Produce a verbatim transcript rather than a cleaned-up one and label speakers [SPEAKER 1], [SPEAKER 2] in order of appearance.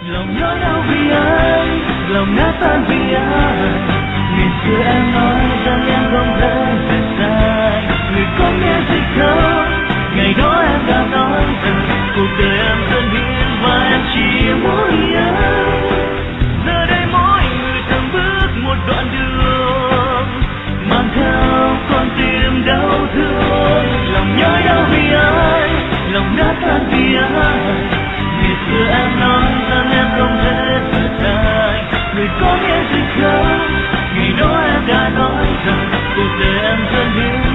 [SPEAKER 1] Lòng nhói đau vì ai, lòng nát tan vì ai. Ngày xưa em nói rằng em không thể rời xa, người có nghe gì không? Ngày đó em đã nói rằng cuộc đời em thân hiền và em chỉ muốn anh. Giờ đây mỗi người từng bước một đoạn đường, mang theo con tim đau thương. Lòng nhói đau vì ai, lòng nát tan vì ai. Ngày xưa em nói rằng em không thể rời xa, người có nghe gì không? Ngày đó em đã nói rằng cuộc đời em thân hiền